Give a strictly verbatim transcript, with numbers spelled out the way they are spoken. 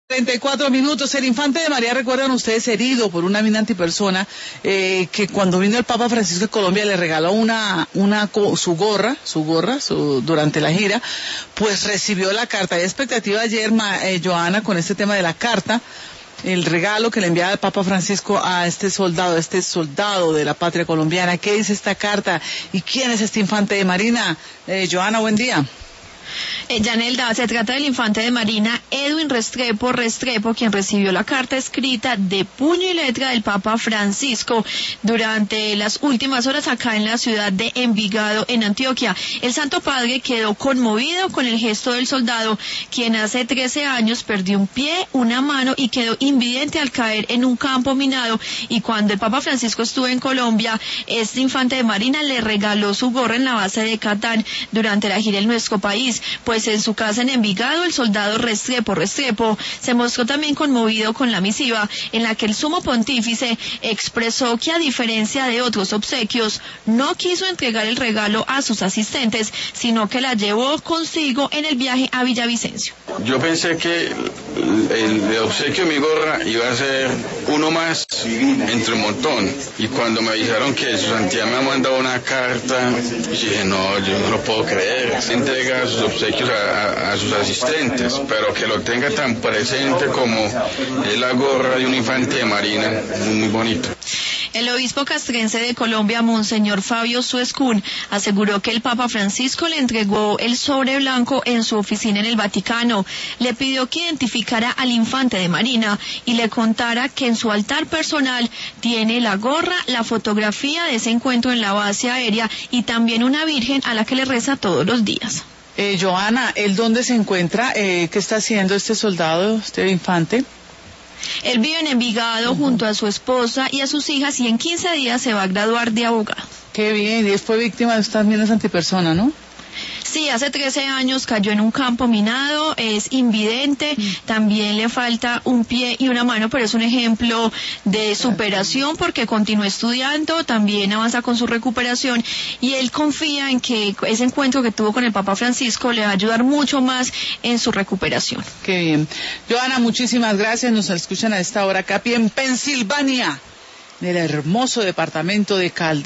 treinta y cuatro minutos. El infante de María, recuerdan ustedes, herido por una mina antipersona, eh, que cuando vino el Papa Francisco de Colombia le regaló una, una, su gorra, su gorra, su, durante la gira, pues recibió la carta. Hay expectativa ayer, eh, Joana, con este tema de la carta, el regalo que le enviaba el Papa Francisco a este soldado, a este soldado de la patria colombiana. ¿Qué dice esta carta? ¿Y quién es este infante de Marina? Eh, Joana, buen día. Eh, Yanelda, se trata del infante de Marina Edwin Restrepo Restrepo, quien recibió la carta escrita de puño y letra del Papa Francisco durante las últimas horas acá en la ciudad de Envigado, en Antioquia. El Santo Padre quedó conmovido con el gesto del soldado, quien hace trece años perdió un pie, una mano y quedó invidente al caer en un campo minado. Y cuando el Papa Francisco estuvo en Colombia, este infante de Marina le regaló su gorra en la base de Catán durante la gira en nuestro país. Pues en su casa en Envigado, el soldado Restrepo Restrepo se mostró también conmovido con la misiva, en la que el sumo pontífice expresó que, a diferencia de otros obsequios, no quiso entregar el regalo a sus asistentes, sino que la llevó consigo en el viaje a Villavicencio. Yo pensé que el, el obsequio de mi gorra iba a ser uno más entre un montón, y cuando me avisaron que su santidad me ha mandado una carta, dije, no, yo no lo puedo creer. Se entrega sus obsequios A, a, a sus asistentes, pero que lo tenga tan presente como es la gorra de un infante de Marina, muy, muy bonito. El obispo castrense de Colombia, Monseñor Fabio Suescún, aseguró que el Papa Francisco le entregó el sobre blanco en su oficina en el Vaticano. Le pidió que identificara al infante de Marina y le contara que en su altar personal tiene la gorra, la fotografía de ese encuentro en la base aérea y también una virgen a la que le reza todos los días. Eh, Joana, ¿él dónde se encuentra? Eh, ¿Qué está haciendo este soldado, este infante? Él vive en Envigado, uh-huh, junto a su esposa y a sus hijas, y en quince días se va a graduar de abogado. Qué bien, y él fue víctima de estas minas antipersona, ¿no? Sí, hace trece años cayó en un campo minado, es invidente, mm. también le falta un pie y una mano, pero es un ejemplo de superación porque continuó estudiando, también avanza con su recuperación, y él confía en que ese encuentro que tuvo con el Papa Francisco le va a ayudar mucho más en su recuperación. Qué bien. Joana, muchísimas gracias. Nos escuchan a esta hora acá en Pensilvania, en el hermoso departamento de Caldas.